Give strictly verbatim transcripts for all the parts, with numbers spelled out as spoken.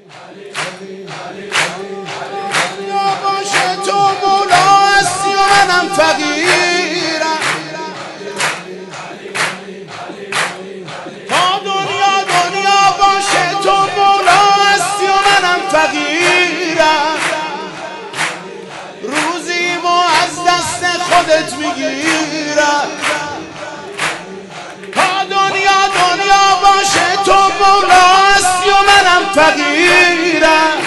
دنیا باشه تو مولا هستی و منم فقیرم. تا دنیا دنیا باشه تو مولا هستی و منم فقیرم. روزیمو از دست خودت میگیرم. تا دنیا دنیا باشه تو مولا هستی و منم فقیرم.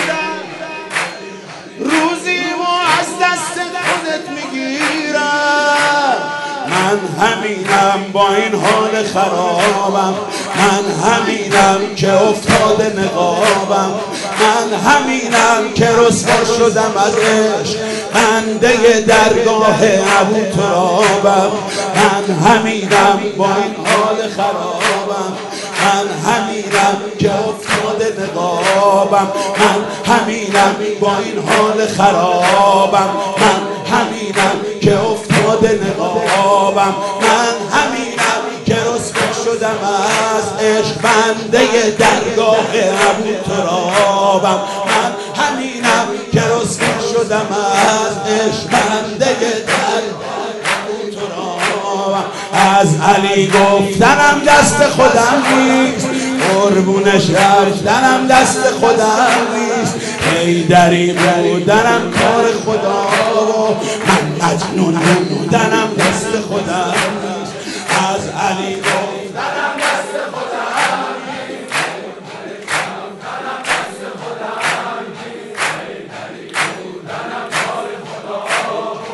روزیمو از دست خودت میگیرم. من همینم با این حال خرابم. من همینم که افتاده نقابم. من همینم که رسوا شدم از عشق، بنده درگاه ابو ترابم. من همینم با این حال خرابم. من همینم که افتاده نقابم. من همینم با این حال خرابم. من همینم که افتاده نقابم. من همینم که رسوا شدم از عشق، بنده درگاه ابو ترابم. من همینم که رسوا شدم از عشق، بنده درگاه ابو ترابم. از علی گفتنم دست خودم نیست، قربونش رفتنم دست خودم نیست. حیدری بودنم کار خدا و من مجنون بودنم دست خودم نیست. از علی گفتنم دست خودم نیست، رفتنم دست خودم نیست. حیدری بودنم کار خدا و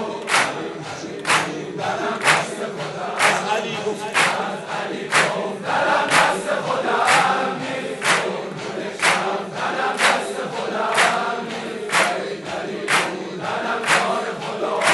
بودنم دست خودم. از علی گفتنم از علی گفتنم دست خودم نیست، قربونش رفتنم دست خودم نیست. حیدری بودنم کار خدا و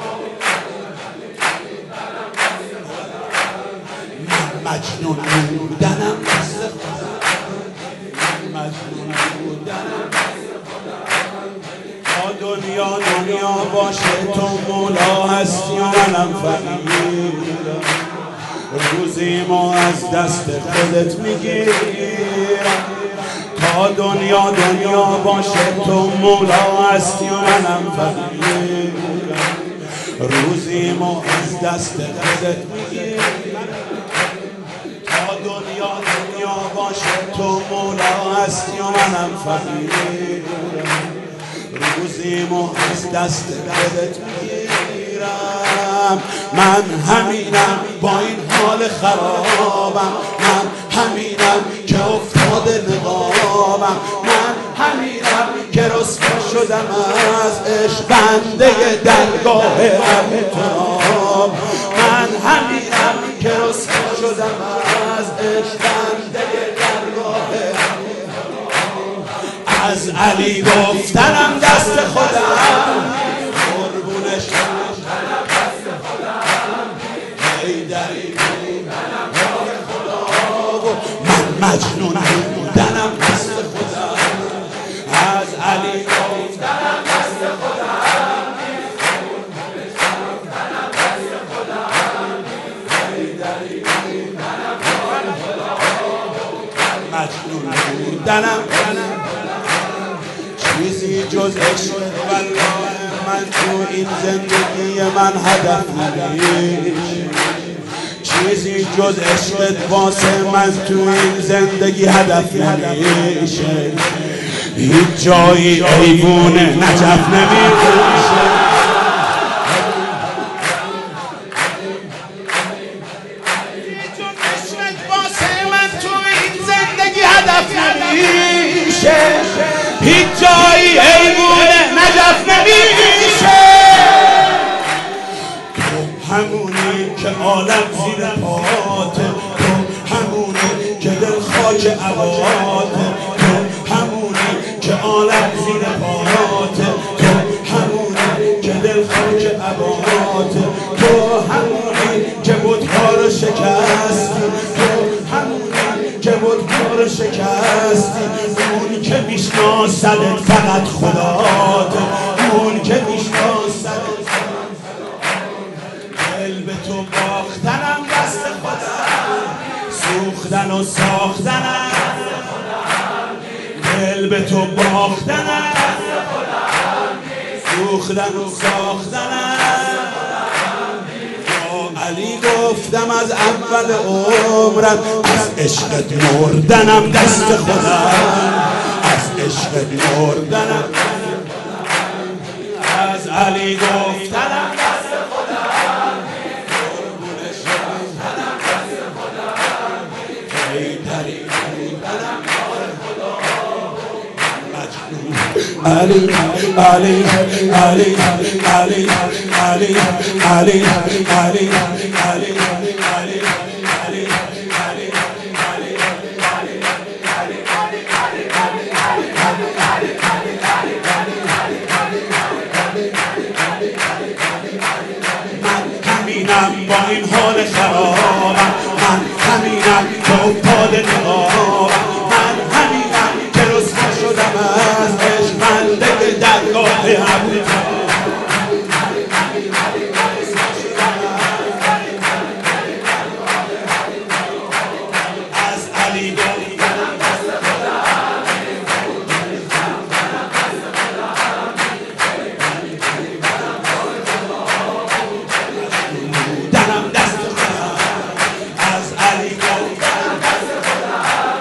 مجنون بودنم دست خودم. مجنون بودنم دست خودم. تا دنیا دنیا باشه تو مولا هستی و منم فقیرم. روزیمو از دست خودت میگیرم. تا دنیا دنیا باشه تو مولا هستی و منم فقیرم. روزیمو از دست خودت میگیرم. تا دنیا دنیا باشه تو مولا هستی و منم فقیرم. روزیمو از دست خودت میگیرم. من همینم با این حال خرابم. من همینم که افتاده نقابم. من همینم که رسوا شدم از عشق، بنده درگاه ابو تراب. من همینم که رسوا شدم از عشق، بنده درگاه ابو تراب. از علی گفتنم دست خودم، قربونش رفتنم دست خودم. حیدری بودنم کار خدا و من مجنون بودنم دست خودم. از علی گفتنم دست خودم، قربونش رفتنم دست خودم. حیدری بودنم کار خدا و مجنون بودنم. چیزی جز عشق والله من تو این زندگی من هدف نیست. چیزی جز عشقت واسه من تو این زندگی هدف نیست. هیچ جایی ایوونه نجف نمیشه. هیچ جایی ایوونه نجف نمیشه. تو همونی که عالم زیر پاته. تو همونی که دل خاک عباته. تو همونی که عالم زیر پاته. تو همونی که دل خاک عباته. تو همونی که بت‌ها رو شکستی. تو همونی که بت‌ها رو شکستی. اون که میشناسدت فقط خداته. اون که میشناسدت دل به تو باختنم دست خودم. سوختن و ساختنم دل دل به تو باختنم سوختن و ساختنم با علی گفتم از اول عمرم از عشقت مردنم دست خودم از عشقت مردنم از علی گفتنم دست خودم قربونش رفتنم دست خودم ای دری بودنم کار خدا علی علی علی علی علی علی علی علی علی با این حال خرابم من همینم که افتاده نقابم من همینم که رسوا شدم از عشق بنده درگاه عبودم از علی گفتنم دست خودم دنم دست خودم از علی گفتنم دست خودم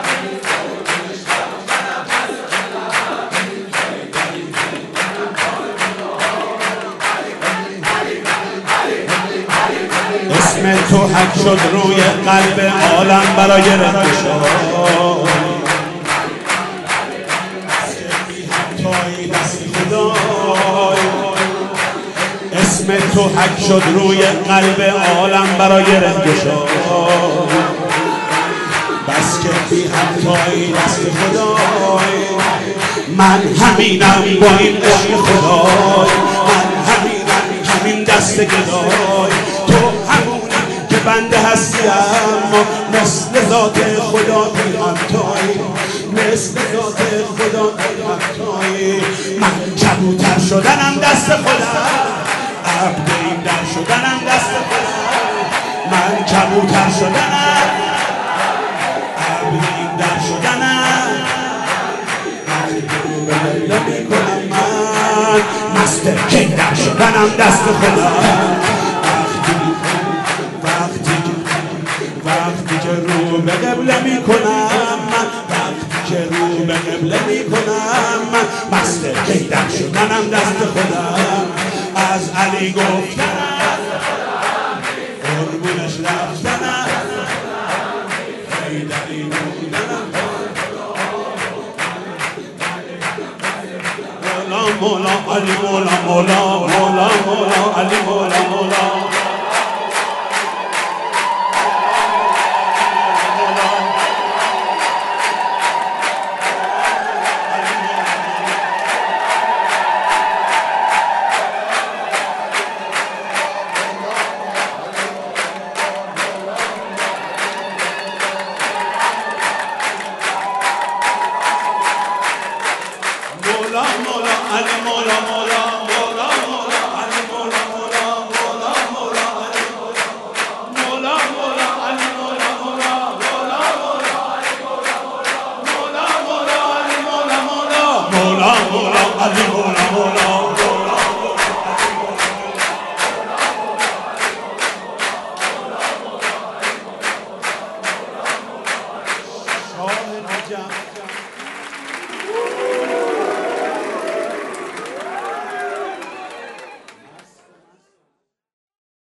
اسم تو حک شد روی قلب عالم برای رنگشای همتایی دست خدای اسم تو حک شد روی قلب عالم برای رنگشای بس که بی همتایی دست خدای من همینم با این عشق خدای من همینم همین دست گدای تو همونی که بنده هستی اما مثل ذات خدا بی همتایی مثل ذات خدا بی همتایی من کبوتر شدنم دست خودم عبد این در شدنم دست خودم من کبوتر شدنم عبد این در شدنم وقتی رو کنم من مست کی در شدنم دست خودم وقتی وقتی که رو به قبله می کنم من وقتی که رو به قبله می کنم من مست کی در شدنم دست خودم از علی گفتنم قربونش رفتنم ای دلی بودنم مولا مولا علی مولا مولا مولا مولا علی مولا مولا مولا مولا علی مولا